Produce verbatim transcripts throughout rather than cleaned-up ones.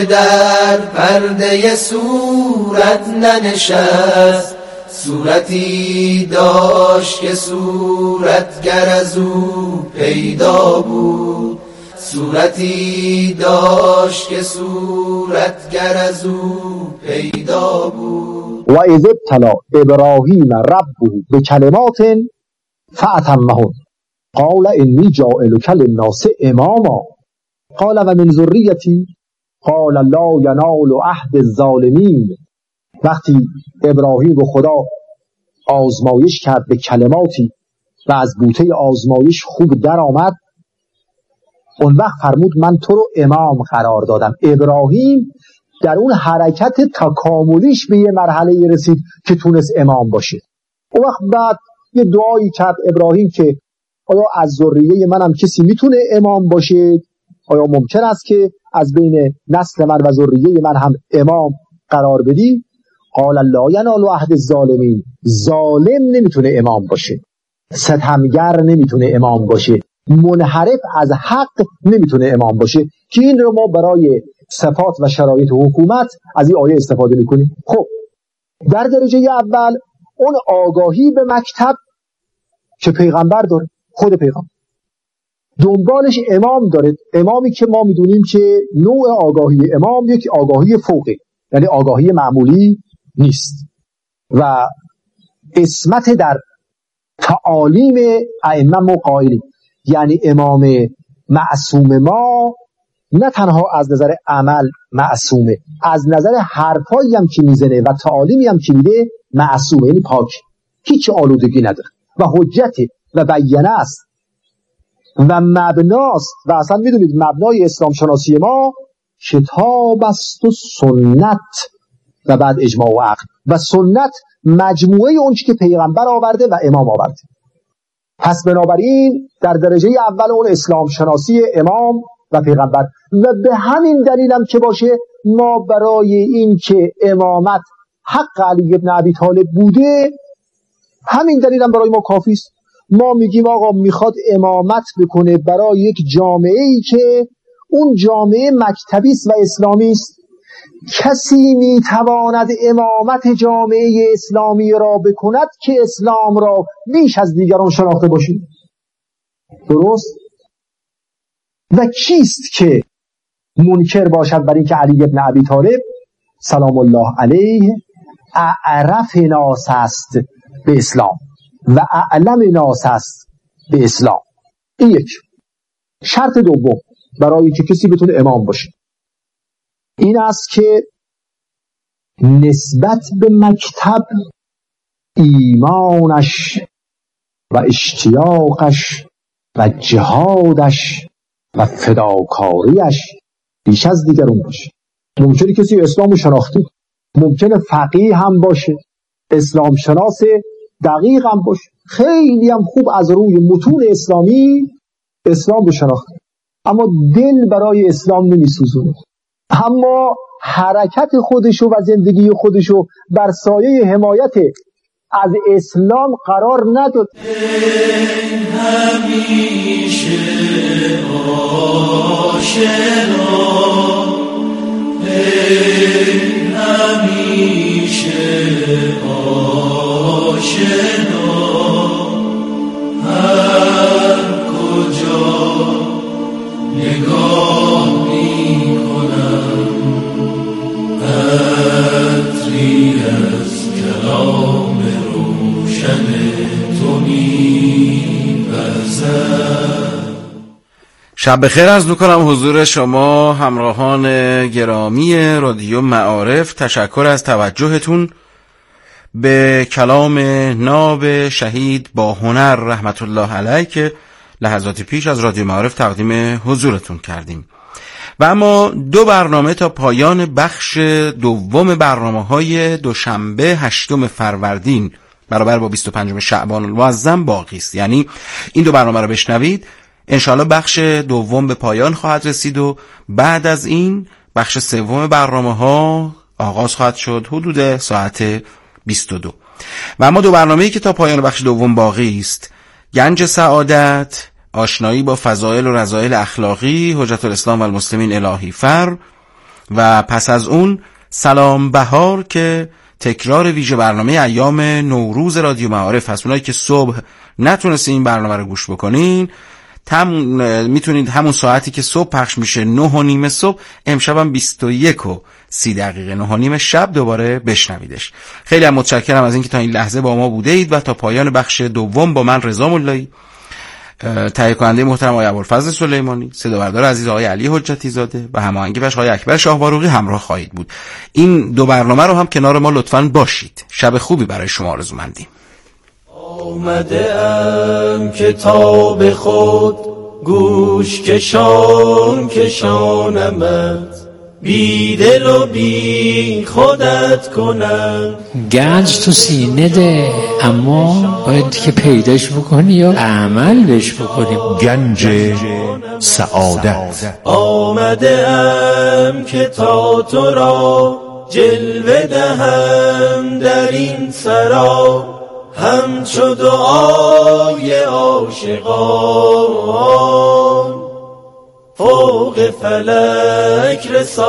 در پرده صورت ننشست، صورتی داشت که صورتگر از او پیدا بود، صورتی داشت که صورتگر از او پیدا بود. و اذ ابتلی ابراهیم ربه بکلمات فاتمهن قال انی جاعلک للناس اماما قال و من ذریتی قال لا ینال عهد الظالمین. وقتی ابراهیم رو خدا آزمایش کرد به کلماتی و از بوته آزمایش خوب در آمد، اون وقت فرمود من تو رو امام قرار دادم. ابراهیم در اون حرکت تکاملیش به یه مرحله رسید که تونست امام باشه. اون وقت بعد یه دعایی کرد ابراهیم که آیا از ذریه منم کسی میتونه امام باشه؟ آیا ممکن است که از بین نسل من و ذریه من هم امام قرار بدی؟ قال لا ینال عهد الظالمین. ظالم نمیتونه امام باشه، ستمگر نمیتونه امام باشه، منحرف از حق نمیتونه امام باشه، که این رو ما برای صفات و شرایط حکومت از این آیه استفاده میکنیم. خب در درجه اول اون آگاهی به مکتب که پیغمبر داره، خود پیغمبر دنبالش امام داره، امامی که ما میدونیم که نوع آگاهی امام یک آگاهی فوقی، یعنی آگاهی معمولی نیست و اسمت در تعالیم ائمه مقایلی، یعنی امام معصوم ما نه تنها از نظر عمل معصومه، از نظر حرفایی هم که میزنه و تعالیمی هم که میده معصومه، یعنی پاک، هیچ آلودگی نداره و حجت و بیانه است و مبناست. و اصلا میدونید مبنای اسلام شناسی ما کتاب است و سنت و بعد اجماع و عقل، و سنت مجموعه اون چی که پیغمبر آورده و امام آورده. پس بنابراین در درجه اول اون اسلام شناسی امام و پیغمبر، و به همین دلیل هم که باشه ما برای این که امامت حق علی ابن ابی طالب بوده، همین دلیل هم برای ما کافی است. ما میگیم آقا میخواد امامت بکنه برای یک جامعه ای که اون جامعه مکتبی است و اسلامی است. کسی میتواند امامت جامعه اسلامی را بکند که اسلام را بیش از دیگران شناخته باشد. درست؟ و کیست که منکر باشد بر این که علی ابن ابی طالب سلام الله علیه اعرف ناس است به اسلام و اعلم ناس است به اسلام؟ این یک شرط دوم برای که کسی بتونه امام باشه این است که نسبت به مکتب ایمانش و اشتیاقش و جهادش و فداکاریش بیش از دیگرون باشه. ممکنه کسی اسلام شناخته، ممکنه فقیه هم باشه، اسلام شناس دقیق هم باشه، خیلی هم خوب از روی متون اسلامی اسلام رو شناخته، اما دل برای اسلام نمیسوزونه، اما حرکت خودشو و زندگی خودشو بر سایه حمایت از اسلام قرار نداد. همیشه آشنا، همیشه آشنا، هر کجا نگاه می کنم عطری از کلام روشن تو می وزد. شب بخیر عرض می‌کنم حضور شما همراهان گرامی رادیو معارف. تشکر از توجهتون به کلام ناب شهید با هنر رحمت الله علیه که لحظاتی پیش از رادیو معارف تقدیم حضورتون کردیم. و اما دو برنامه تا پایان بخش دوم برنامه‌های دوشنبه هشتم فروردین برابر با بیست و پنجم شعبان المعظم باقی است. یعنی این دو برنامه رو بشنوید، انشالله بخش دوم به پایان خواهد رسید و بعد از این بخش سوم برنامه‌ها آغاز خواهد شد حدود ساعت بیست و دو. و اما دو برنامه‌ای که تا پایان بخش دوم باقی است: گنج سعادت، آشنایی با فضائل و رذائل اخلاقی حجت الاسلام و المسلمین الهی فر، و پس از اون سلام بهار که تکرار ویژه برنامه ایام نوروز رادیو معارف هست. اونایی که صبح نتونستین این برنامه رو گوش بکنین تم میتونید همون ساعتی که صبح پخش میشه نه و نیم صبح، امشب هم بیست و یک و سی دقیقه نه و نیم شب دوباره بشنویدش. خیلی هم متشکرم از اینکه تا این لحظه با ما بوده اید و تا پایان بخش دوم با من رضا ملایی، تهیه کننده محترم آقای ابوالفضل سلیمانی، صدا بردار عزیز آقای علی حجتی زاده و هماهنگی بخش آقای اکبر شاهباروقی همراه خواهید بود. این دو برنامه رو هم کنار ما لطفاً باشید. شب خوبی برای شما آرزومندیم. آمده ام کتاب خود گوش کشان کشانمت، بی دل و بی خودت کنم. گنج تو سینه ده، اما باید که پیداش بکنی و عمل بهش بکنی. گنج سعادت. آمده ام که تا تو را جلوه دهم در این سرا، همچو دعای عاشقان فوق فلک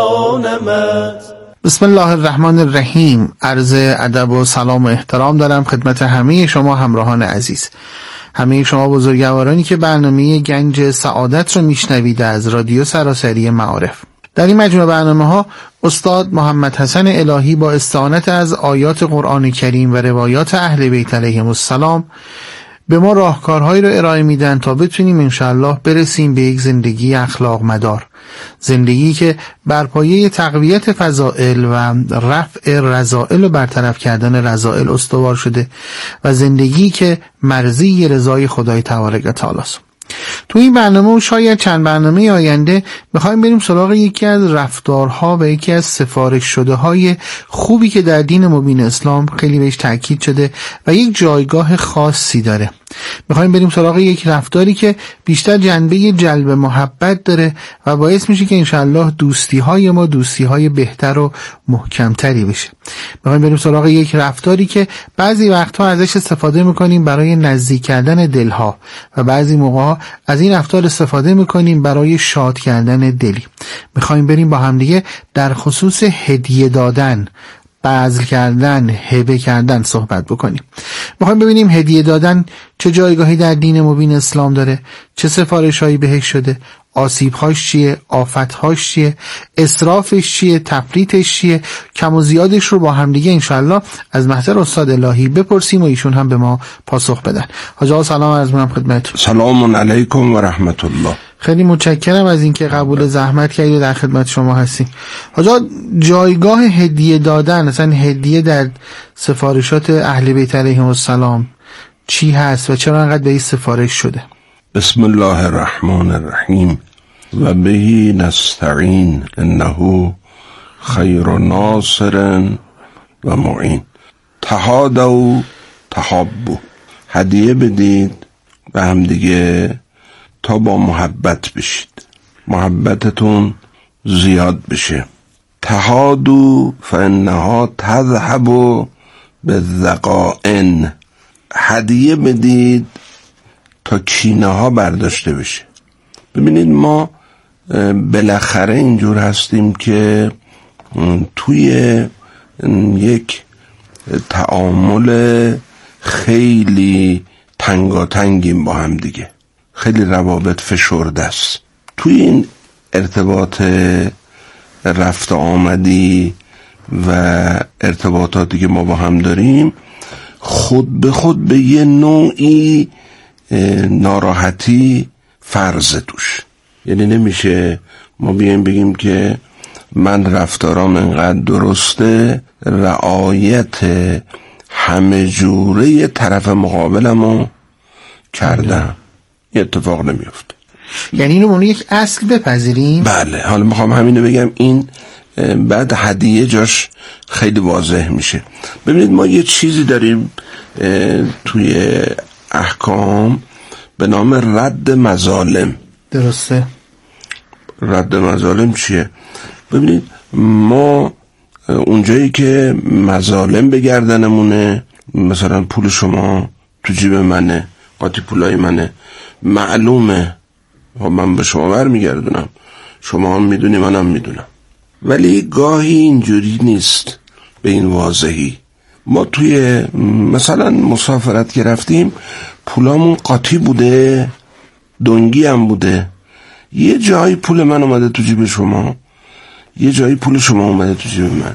رسانمت. بسم الله الرحمن الرحیم. عرض ادب و سلام و احترام دارم خدمت همه شما همراهان عزیز، همه شما بزرگوارانی که برنامه گنج سعادت رو میشنوید از رادیو سراسری معارف. در این مجموعه برنامه ها استاد محمد حسن الهی با استعانت از آیات قرآن کریم و روایات اهل بیت علیهم السلام به ما راهکارهایی رو ارائه میدن تا بتونیم انشاءالله برسیم به یک زندگی اخلاق مدار، زندگی که بر پایه تقویت فضائل و رفع رذائل و برطرف کردن رذائل استوار شده و زندگی که مرضی رضای خدای تبارک و تعالی است. تو این برنامه و شاید چند برنامه آینده میخوایم بریم سراغ یکی از رفتارها و یکی از سفارش شده های خوبی که در دین مبین اسلام خیلی بهش تاکید شده و یک جایگاه خاصی داره. میخوایم بریم سراغ یک رفتاری که بیشتر جنبه جلب محبت داره و باعث میشه که انشالله دوستی های ما دوستی های بهتر و محکمتری بشه. میخوایم بریم سراغ یک رفتاری که بعضی وقتها ازش استفاده میکنیم برای نزدیک کردن دلها و بعضی موقع از این رفتار استفاده میکنیم برای شاد کردن دلی. میخوایم بریم با همدیگه در خصوص هدیه دادن، بذل کردن، هبه کردن صحبت بکنیم. میخوایم ببینیم هدیه دادن چه جایگاهی در دین مبین اسلام داره، چه سفارش‌هایی بهش شده، آسیب‌هاش چیه، آفت‌هاش چیه، اسرافش چیه، تفریطش چیه. کم و زیادش رو با هم دیگه انشالله از محضر استاد الهی بپرسیم و ایشون هم به ما پاسخ بدن. حاج آقا سلام عرض می‌کنم خدمتتون. سلام علیکم و رحمت الله. خیلی متشکرم از اینکه قبول زحمت کردید و در خدمت شما هستیم. حاج آقا جایگاه هدیه دادن، مثلا هدیه در سفارشات اهل بیت علیهم السلام چی هست و چرا انقدر به این سفارش شده؟ بسم الله الرحمن الرحیم و بهی نستعین انه خیر ناصر و معین. تهادوا تحابوا، هدیه بدید به هم دیگه تا با محبت بشید، محبتتون زیاد بشه. تهادوا فانها تذهب بالذقائن، هدیه بدید تا کینه ها برداشته بشه. ببینید ما بالاخره اینجور هستیم که توی یک تعامل خیلی تنگاتنگیم با هم دیگه، خیلی روابط فشرده است. توی این ارتباط رفت آمدی و ارتباطاتی که ما با هم داریم خود به خود به یه نوعی ناراحتی فرض توش. یعنی نمیشه ما بیایم بگیم که من رفتارام انقدر درسته، رعایت همه جوره طرف مقابلمو کردم. این اتفاق نمیفته. یعنی اینو مونو یک اصل بپذیریم؟ بله. حالا میخوام همینو بگم، این بعد هدیه جاش خیلی واضح میشه. ببینید ما یه چیزی داریم توی احکام به نام رد مظالم. درسته. رد مظالم چیه؟ ببینید ما اونجایی که مظالم به گردنمونه، مثلا پول شما تو جیب منه، قاطی پولای منه، معلومه من به شما برمیگردونم، شما هم میدونی منم میدونم، ولی گاهی اینجوری نیست به این واضحی. ما توی مثلا مسافرت که رفتیم پولامون قاطی بوده، دنگی هم بوده، یه جایی پول من اومده تو جیب شما، یه جایی پول شما اومده تو جیب من.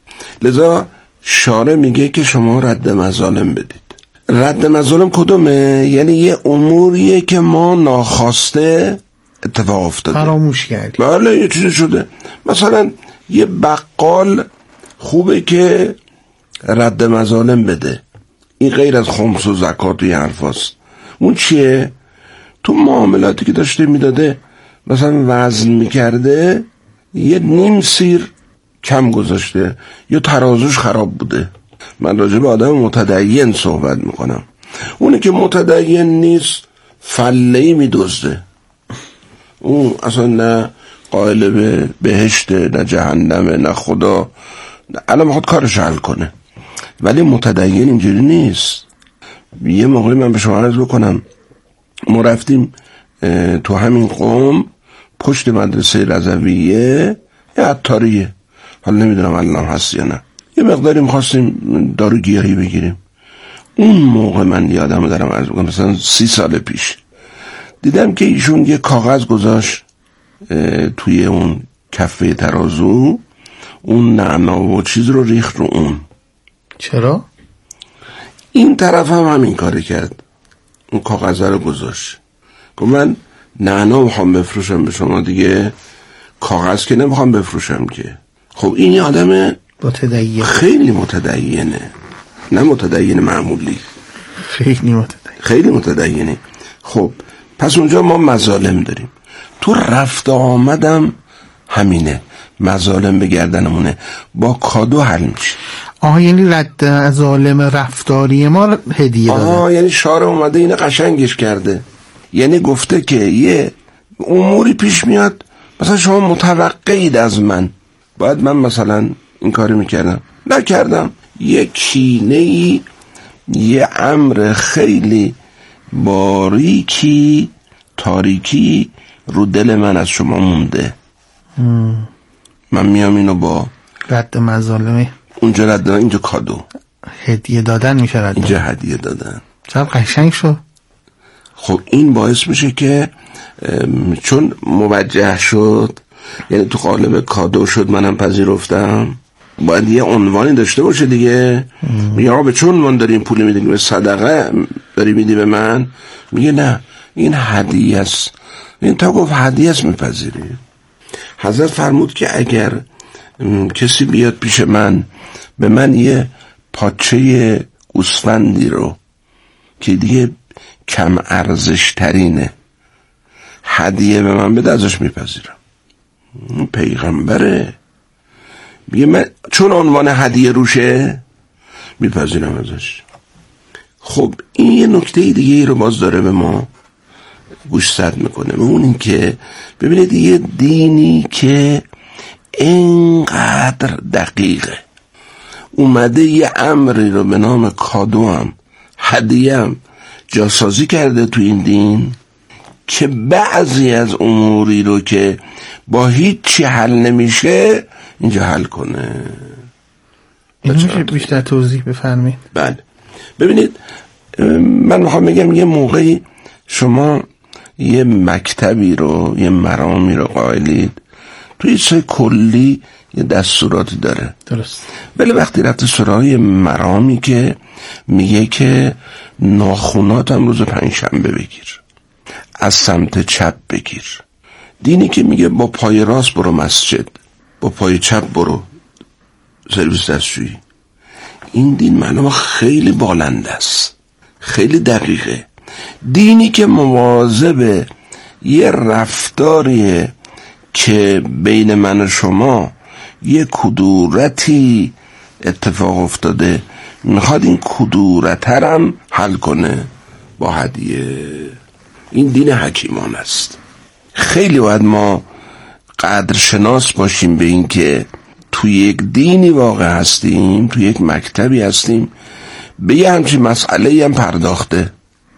لذا شارع میگه که شما رد مظالم بدید. رد مظالم کدومه؟ یعنی یه اموریه که ما ناخواسته اتفاق افتاده، فراموش کردیم. بله یه چیزی شده. مثلا یه بقال خوبه که رد مظالم بده، این غیر از خمس و زکات و یه حرف هست. اون چیه؟ تو معاملاتی که داشته میداده مثلا وزن میکرده یه نیم سیر کم گذاشته یا ترازوش خراب بوده. من راجع به آدم متدین صحبت میکنم. اونی که متدین نیست فلهی میدزده، اون اصلا نه قائل به بهشته نه جهنمه نه خدا، الان میخواد کارش حل کنه. ولی متدین اینجوری نیست. یه موقعی من به شما عرض بکنم، ما رفتیم تو همین قوم پشت مدرسه رضویه یه عطاریه، حالا نمیدونم الان هست یا نه، یه مقداری میخواستیم دارو گیاهی بگیریم. اون موقع من یادم دارم عرض بکنم مثلا سی سال پیش دیدم که ایشون یه کاغذ گذاشت توی اون کفه ترازو، اون نعنا و چیز رو ریخت رو اون. چرا؟ این طرف هم همین کاری کرد، اون کاغذ رو گذاشت که من نعنا میخوام بفروشم به شما دیگه، کاغذ که نمیخوام بفروشم که. خب این آدم متدین، خیلی متدینه، نه متدین معمولی، خیلی متدین، خیلی متدینه. خب پس اونجا ما مظالم داریم. تو رفت آمدم همینه، مظالم به گردنمونه، با کادو حل میشه. آها یعنی رد مظالم رفتاری ما هدیه داده. آها یعنی شارع اومده اینه قشنگش کرده، یعنی گفته که یه اموری پیش میاد مثلا شما متوقعید از من، باید من مثلا این کاری میکردم نکردم، یه کینه‌ای، یه امر خیلی باریکی تاریکی رو دل من از شما مونده. ام. من میام اینو با رد مظالمه اونجا رد، اینجا کادو هدیه دادن میشه، رد اینجا هدیه دادن. چقدر قشنگ شد. خب این باعث میشه که چون موجه شد، یعنی تو قالب کادو شد، منم پذیرفتم، باید یه عنوانی داشته باشه دیگه. میگه آقا به چون عنوان داری این پول میدی؟ به صدقه داری میدی به من؟ میگه نه این هدیه است. این تا گفت هدیه است میپذیری. حضرت فرمود که اگر کسی بیاد پیش من به من یه پاچه گوسفندی رو که دیگه کم ارزش ترینه هدیه به من بده، ازش میپذیرم. پیغمبره میگه من چون عنوان هدیه روشه میپذیرم ازش. خب این یه نکته دیگه ای رو باز داره به ما گوشزد میکنه، و اون این که ببینید یه دینی که اینقدر دقیقه اومده یه امری رو به نام کادو هم هدیه هم جاسازی کرده تو این دین که بعضی از اموری رو که با هیچی حل نمیشه اینجا حل کنه. اینو میشه بیشتر توضیح بفرمایید؟ بله ببینید، من میخوام بگم یه موقعی شما یه مکتبی رو، یه مرامی رو قائلید، توی چه کلی یه دستوراتی داره، درست، ولی وقتی رفتی سراغ مرامی که میگه که ناخونات هم روز پنجشنبه بگیر، از سمت چپ بگیر، دینی که میگه با پای راست برو مسجد، با پای چپ برو سرویس دستشویی، این دین معلومه خیلی بالنده است، خیلی دقیقه. دینی که مواظب یه رفتاریه که بین من و شما یه کدورتی اتفاق افتاده، میخواد این کدورت هم حل کنه با هدیه. این دین حکیمان است. خیلی باید ما قدرشناس باشیم به این که توی یک دینی واقع هستیم، توی یک مکتبی هستیم، به یه همچین مسئله هم پرداخته،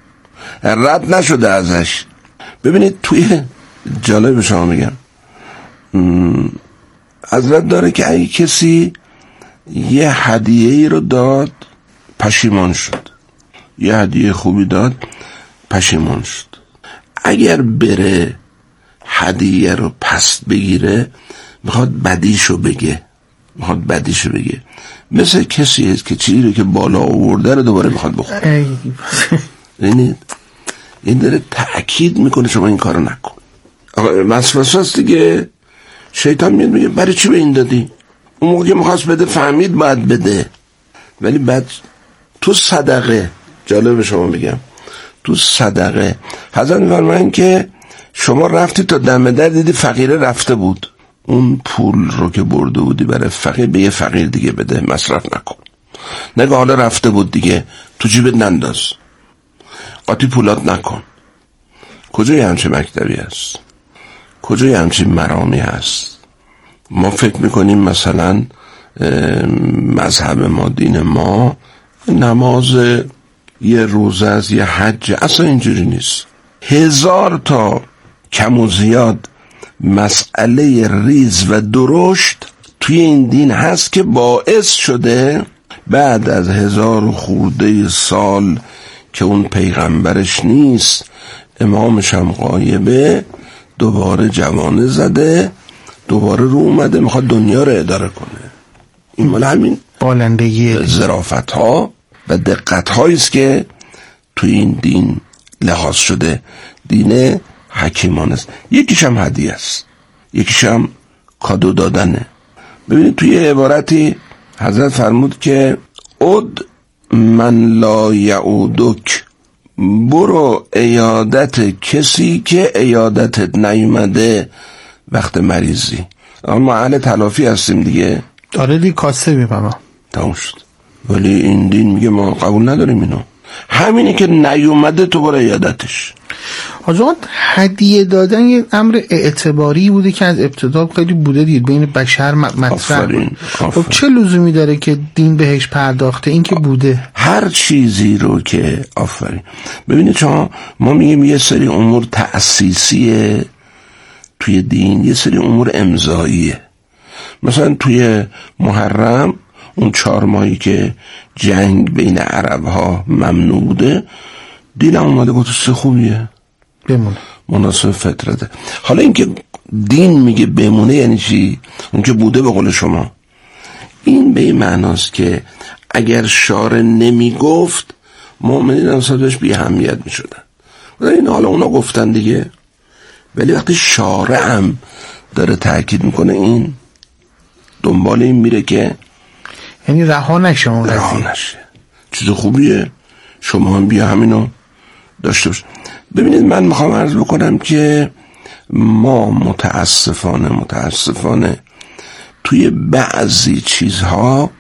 رد نشده ازش. ببینید توی جالب شما میگم، حضرت داره که اگه کسی یه هدیه ای رو داد پشیمان شد، یه هدیه خوبی داد پشیمان شد، اگر بره هدیه رو پس بگیره میخواد بدیشو بگه، میخواد بدیشو بگه. مثل کسی هست که چیزی رو که بالا آورده رو دوباره میخواد بخوره. ببینید این داره تأکید میکنه شما این کارو نکن. وسوسه است دیگه. شیطان میاد میگه برای چی به این دادی؟ اون موقع که میخواست بده فهمید باید بده، ولی بعد تو صدقه، جالب شما میگم، تو صدقه حضرت میفرمایند که شما رفتی تا دم در دیدی فقیره رفته بود، اون پول رو که برده بودی برای فقیر به یه فقیر دیگه بده، مصرف نکن. نگه حالا رفته بود دیگه تو جیبت ننداز، قاطی پولات نکن. کجای همچه مکتبی هست؟ کجای همچه مرامی هست؟ ما فکر میکنیم مثلا مذهب ما، دین ما نماز یه روزه از یه حج، اصلا اینجوری نیست. هزار تا کم و زیاد مسئله ریز و درشت توی این دین هست که باعث شده بعد از هزار خورده سال که اون پیغمبرش نیست، امامش هم غایبه، دوباره جوانه زده، دوباره رو اومده میخواد دنیا رو اداره کنه. این مال همین بالندگی ظرافت ها و دقت هایی است که توی این دین لحاظ شده. دین حکیمان است. یکیش هم هدیه است، یکیش هم کادو دادنه. ببینید توی عبارتی حضرت فرمود که اد من لا یعودک، برو عیادت کسی که عیادتت نیومده وقت مریضی. اما اهل تلافی هستیم دیگه، داره دی کاسه میپمم تمام شد. ولی این دین میگه ما قبول نداریم اینو. همینی که نیومده تو برو عیادتش. حاجات هدیه دادن یه امر اعتباری بوده که از ابتدا خیلی بوده دید بین بشر مطرح. خب چه لزومی داره که دین بهش پرداخته؟ این که بوده هر چیزی رو که آفرین. ببینید شما، ما میگیم یه سری امور تأسیسیه توی دین، یه سری امور امضاییه. مثلا توی محرم اون چهار ماهی که جنگ بین عرب ها ممنوع بوده، دین هم اومده گفت سه خوبیه بمونه، مناسب فطرته. حالا این که دین میگه بمونه یعنی چی؟ اون که بوده به قول شما. این به این معناست که اگر شارع نمیگفت مؤمنین انصافش بی اهمیت میشدن. این حالا اونا گفتن دیگه، ولی وقتی شارع هم داره تاکید میکنه این دنبال این میره که یعنی رها نشه، اون رها نشه، چیز خوبیه، شما هم بیا همینو داشته باش. ببینید من میخوام عرض بکنم که ما متاسفانه متاسفانه توی بعضی چیزها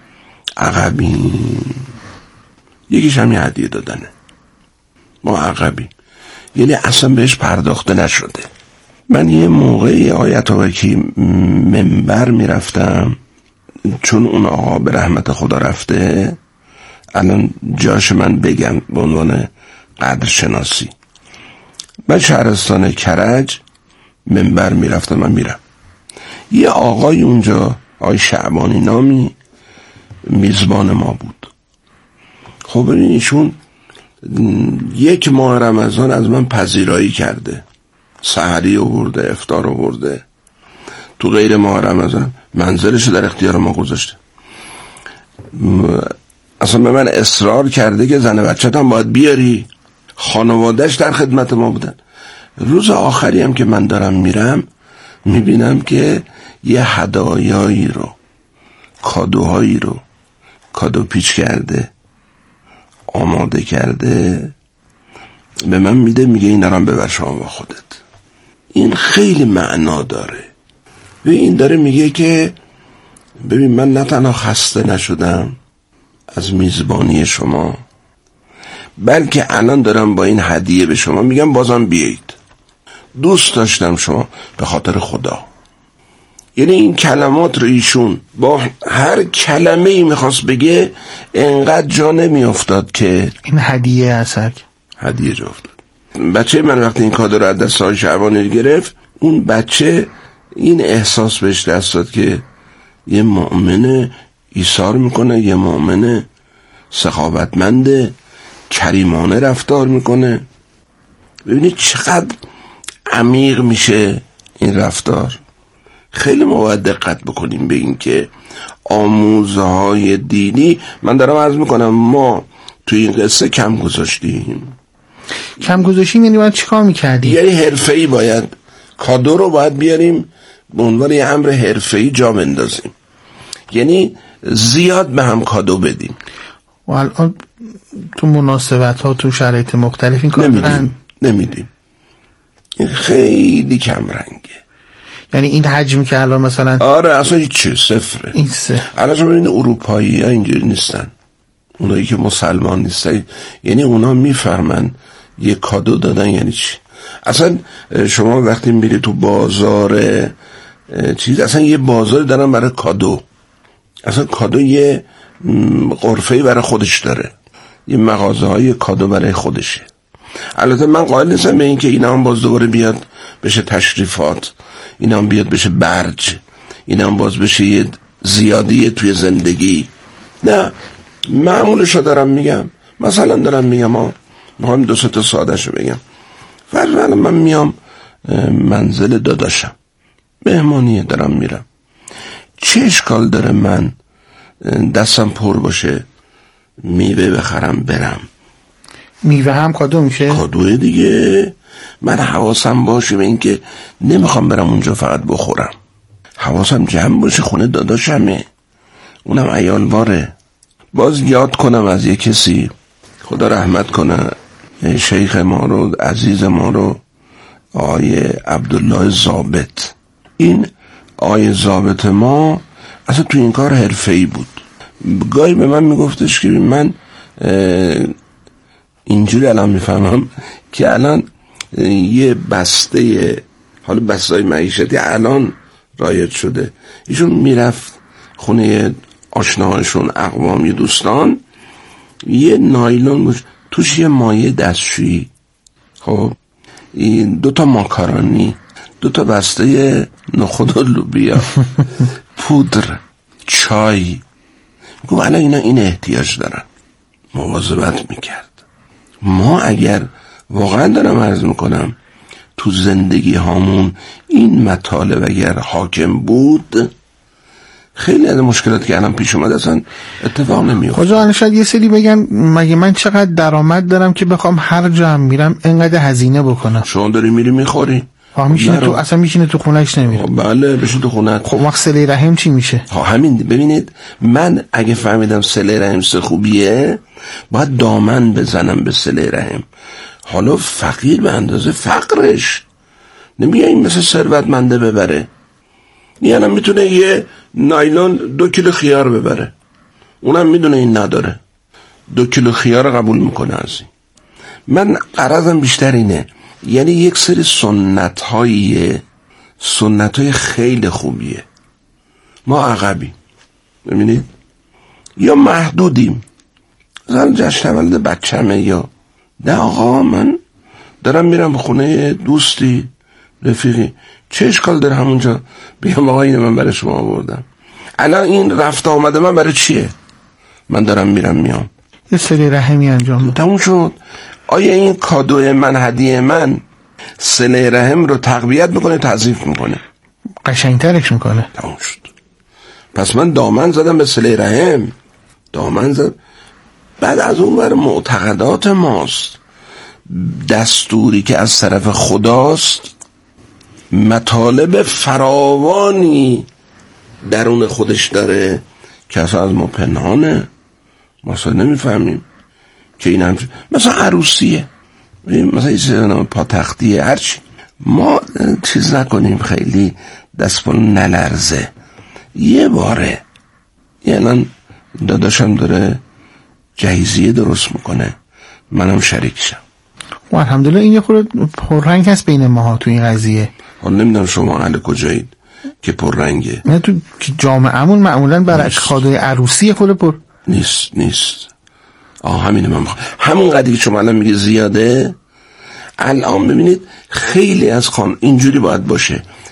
عقبیم. یکیش همین هدیه دادنه، ما عقبیم، یعنی اصلا بهش پرداخته نشده. من یه موقعی آیت وکی منبر میرفتم، چون اون آقا به رحمت خدا رفته، الان جاش من بگم به عنوان قدرشناسی. من شهرستان کرج منبر میرفتم، من میرم، یه آقای اونجا، آقای شعبانی نامی، میزبان ما بود. خب ببین ایشون یک ماه رمضان از من پذیرایی کرده، سحری آورده، افطار آورده، تو غیر ماه رمضان منزلش در اختیار ما گذاشته. اصلا به من اصرار کرده که زن بچت هم باید بیاری، خانوادهش در خدمت ما بودن. روز آخری هم که من دارم میرم میبینم که یه هدایایی رو، کادوهایی رو کادو پیچ کرده، آماده کرده، به من میده، میگه این دارم ببر شما با خودت. این خیلی معنا داره. و این داره میگه که ببین من نه تنها خسته نشدم از میزبانی شما، بلکه الان دارم با این هدیه به شما میگم بازم بیایید، دوست داشتم شما به خاطر خدا. یعنی این کلمات رو ایشون با هر کلمه ای میخواست بگه انقدر جا نمیافتاد که این هدیه اثر هدیه جا افتاد. بچه من وقتی این کادر رو از دست آقای شعبانی گرفت، اون بچه این احساس بهش دست داد که یه مؤمن ایثار میکنه، یه مؤمن سخاوتمنده، کریمانه رفتار میکنه. ببینید چقدر عمیق میشه این رفتار. خیلی ما باید دقت بکنیم به این که آموزهای دینی، من دارم عرض میکنم ما توی این قصه کم گذاشتیم. کم گذاشتیم یعنی باید چیکار میکردیم؟ یعنی حرفه‌ای باید کادو رو باید بیاریم به عنوان یه امر حرفه‌ای جا بندازیم، یعنی زیاد به هم کادو بدیم. و الان تو مناسبت ها تو شرایط مختلف این کار نمیدیم نمیدیم این خیلی کم رنگه. یعنی این حجمی که الان مثلا آره اصلا هیچ صفره. این سه الان شما این اروپایی ها اینجوری نیستن، اونایی که مسلمان نیستن، یعنی اونا میفهمن یه کادو دادن یعنی چی. اصلا شما وقتی میری تو بازار چیز، اصلا یه بازار دارن برای کادو، اصلا کادو یه غرفه‌ای برای خودش داره، یه مغازه های کادو برای خودشه. البته من قائل نیستم به این که اینا هم باز دوباره بیاد بشه تشریفات، اینا هم بیاد بشه برج، اینا هم باز بشه یه زیادی توی زندگی. نه، معمولش رو دارم میگم. مثلا دارم میگم ما میخوام دو سه تا ساده شو بگم. فرض من میام منزل داداشم، مهمانیه دارم میرم، چه اشکال داره من دستم پر باشه میوه بخرم برم؟ میوه هم کادو میشه؟ کادوه دیگه. من حواسم باشه به این که نمیخوام برم اونجا فقط بخورم، حواسم جمع باشه خونه داداشمه، اونم عیالواره. باز یاد کنم از یه کسی، خدا رحمت کنه، شیخ ما رو، عزیز ما رو، آقای عبدالله ضابط. این آقای ضابط ما اصلا تو این کار حرفه‌ای بود. گاهی به من میگفتش که من اینجوری الان میفهمم که الان یه بسته، حالا بسته‌های معیشتی الان رایج شده، ایشون میرفت خونه آشناهاشون، اقوامی، دوستان، یه نایلون بود توش یه مایه دستشویی، خب این دوتا ماکارونی، دوتا بسته نخود و لوبیا، پودر، چای، گفت الان اینا این احتیاج دارن، مواظبت میکرد. ما اگر واقعا دارم عرض میکنم تو زندگی هامون این مطالب اگر حاکم بود، خیلی از مشکلاتی که الان پیش اومده اصلا اتفاق نمیفته. خدا الان شاید یه سری بگن مگه من چقدر درآمد دارم که بخوام هر جا هم میرم اینقدر هزینه بکنم؟ شما داری میری میخوری، میشینه تو، اصلا میشینه تو خونهش نمیره. بله بشین تو خونه. خب وقت صله رحم چی میشه؟ ها همین. ببینید من اگه فهمیدم صله رحم سه خوبیه، باید دامن بزنم به صله رحم. حالا فقیر به اندازه فقرش، نمیگه این مثل ثروتمنده ببره، یعنی میتونه یه نایلون دو کیلو خیار ببره، اونم میدونه این نداره، دو کیلو خیار قبول میکنه از این. من غرضم بیشتر اینه، یعنی یک سری سنت هاییه، سنت های خیلی خوبیه، ما عقبیم، ببینید، یا محدودیم. مثلا جشن تولد بچه‌مه، یا نه آقا من دارم میرم خونه دوستی رفیقی، چه اشکال داره همونجا بگم آقا اینو من برای شما آوردم؟ الان این رفت آمده من برای چیه؟ من دارم میرم میام، یه سری رحمی انجام تموم شد. آیا این کادوی من، هدیه من، صله رحم رو تقویت میکنه، تضعیف میکنه؟ قشنگترش میکنه. تموم شد. پس من دامن زدم به صله رحم، دامن زدم. بعد از اون بر معتقدات ماست، دستوری که از طرف خداست، مطالب فراوانی درون خودش داره که اصلا از ما پنهانه، ما اصلا نمیفهمیم که این هم مثلا عروسیه، مثلا این پاتختیه، هرچی ما چیز نکنیم، خیلی دست پا نلرزه. یه باره یعنی داداشم داره جهیزیه درست میکنه، منم شریک شم. و الحمدلله این یه خورده پررنگ هست بین ماها تو این قضیه. حالا نمیدونم شما اهل کجایید که پررنگه. نه تو جامعه‌مون معمولا برای کادوی عروسی خود پر نیست نیست. آه همینه من بخوام. همون قدری که شما الان میگه زیاده، الان ببینید خیلی از خان اینجوری باید باشه،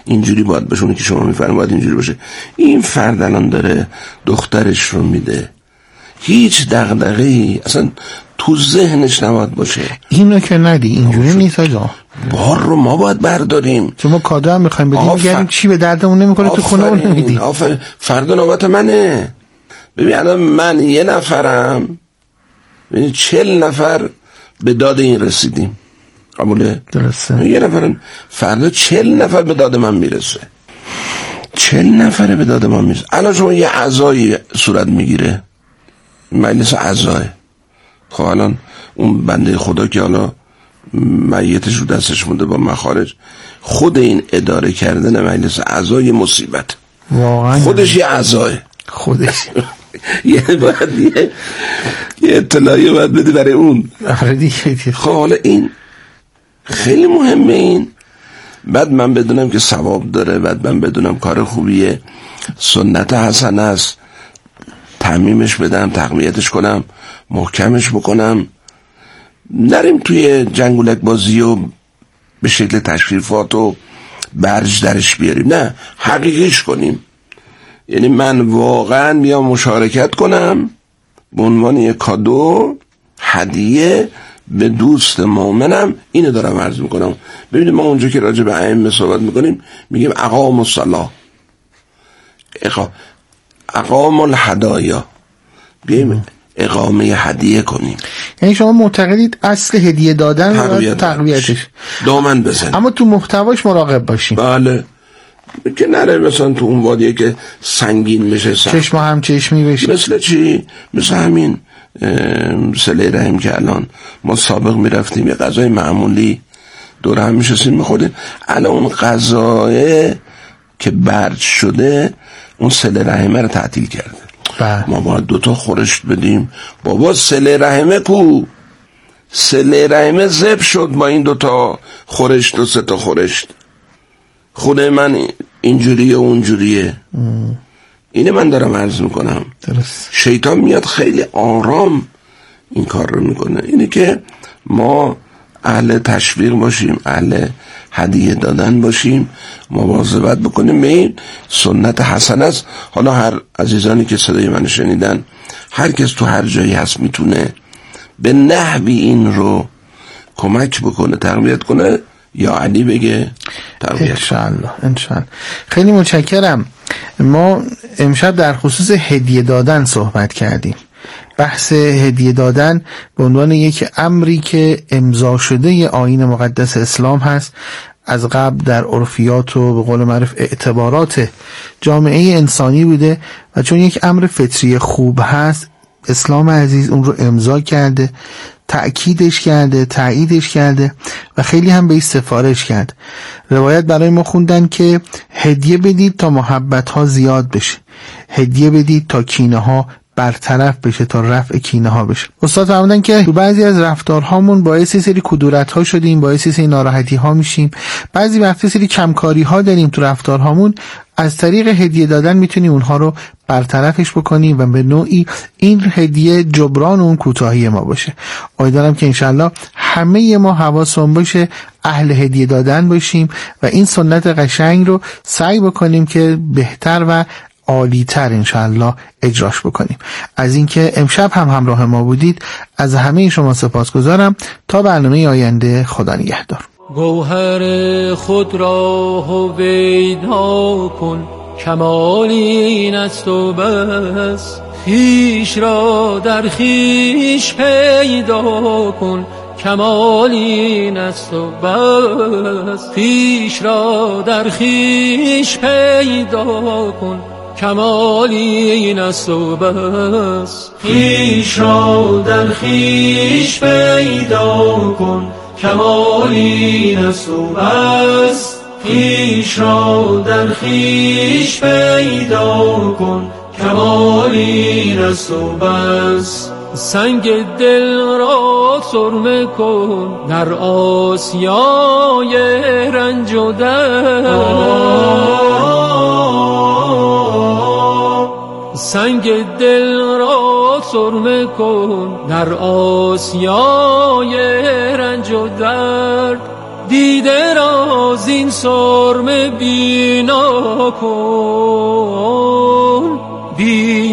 اینجوری باید باشه، اونی که شما میفرمایید باید اینجوری باشه. این فرد الان داره دخترش رو میده، هیچ دغدغه‌ای اصلا تو ذهنش نباید باشه. اینو که ندی، اینجوری نیست آقا. بار رو ما باید برداریم. چون ما کادو هم میخوایم بدیم، میگیم چی به دردمون نمیکنه، تو خونه اون نمیدی. آفرین. فردا نوبت منه. ببین الان من یه نفرم، ببین چل نفر به داد این رسیدیم، قبوله؟ درسته. یه نفرم، فردا چل نفر به داد من میرسه، چل نفره به داد من میرسه. الان شما یه عزایی صورت میگیره، مجلس عزای، خب الان اون بنده خدا که حالا میتش رو دستش مونده با مخارج، خود این اداره کردن مجلس عزای مصیبت واقعا، خودش یه عزای خودش یه باید یه, یه اطلاعی باید بده برای اون. خب حالا این خیلی مهمه، این بعد من بدونم که ثواب داره، بعد من بدونم کار خوبیه، سنت حسن است، تعمیمش بدم، تقویتش کنم، محکمش بکنم، نریم توی جنگولک بازی و به شکل تشریفات و برج درش بیاریم، نه حقیقیش کنیم. یعنی من واقعا میام مشارکت کنم به عنوان یک کادو، هدیه به دوست مؤمنم. اینو دارم عرض میکنم. ببینید ما اونجا که راجع به ائمه صحبت میکنیم میگیم اقام الصلاة، اقام الهدایا، بیایم اقامه هدیه کنیم. یعنی شما معتقدید اصل هدیه دادن و تقویتش دامن بزنیم، اما تو محتواش مراقب باشیم. بله، که نره مثلا تو اون وادیه که سنگین بشه، چشم هم چشمی بشه. مثل چی؟ مثل همین صله رحم که الان ما سابق میرفتیم یه غذای معمولی دور هم میشستیم میخوردیم، الان اون غذای که برج شده اون صله رحمه رو تعطیل کرده. بله. ما باید دوتا خورشت بدیم. بابا صله رحمه کو؟ صله رحمه زب شد با این دوتا خورشت و سه تا خورشت. خونه من اینجوریه و اونجوریه. اینه من دارم عرض میکنم. درست. شیطان میاد خیلی آرام این کار رو میکنه. اینه که ما اهل تشویق باشیم، اهل هدیه دادن باشیم، مواظبت بکنیم به این سنت حسن است. حالا هر عزیزانی که صدای من شنیدن، هر کس تو هر جایی هست میتونه به نحوی این رو کمک بکنه، تقویت کنه، یا علی بگه تقویت. انشاءالله انشاءالله. خیلی متشکرم. ما امشب در خصوص هدیه دادن صحبت کردیم. بحث هدیه دادن به عنوان یک امری که امضا شده ی آیین مقدس اسلام هست، از قبل در عرفیات و به قول معروف اعتبارات جامعه انسانی بوده و چون یک امر فطری خوب هست، اسلام عزیز اون رو امضا کرده، تأکیدش کرده، تاییدش کرده و خیلی هم به سفارش کرد. روایت برای ما خوندن که هدیه بدید تا محبت ها زیاد بشه، هدیه بدید تا کینه ها برطرف بشه، تا رفع کینه ها بشه. استاد فرمودن که تو بعضی از رفتارهامون باعث سری کدورت ها شدیم، باعث سری ناراحتی ها میشیم، بعضی وقتا سری کمکاری ها داریم تو رفتارهامون، از طریق هدیه دادن میتونیم اونها رو برطرفش بکنیم و به نوعی این هدیه جبران اون کوتاهی ما باشه. امیدوارم که انشالله همه ما حواسمون باشه اهل هدیه دادن باشیم و این سنت قشنگ رو سعی بکنیم که بهتر و عالی‌تر انشالله اجراش بکنیم. از اینکه امشب هم همراه ما بودید از همه شما سپاسگزارم. تا برنامه آینده، خدا نگهدار. گوهر خود را هویدا کن، کمال این است و بس. خویش را در خویش پیدا کن، کمال این است و بس. خویش را در خویش پیدا کن، کمال این است و بس. خویش را در خویش پیدا کن، کمال این است و بس. خویش را در خویش پیدا کن، کمال این است و بس. سنگ دل را سرمه کن در آسیای رنج و درد. سنگ دل را سرمه کن در آسیای رنج و درد. دیده را زین سرمه بینا کن.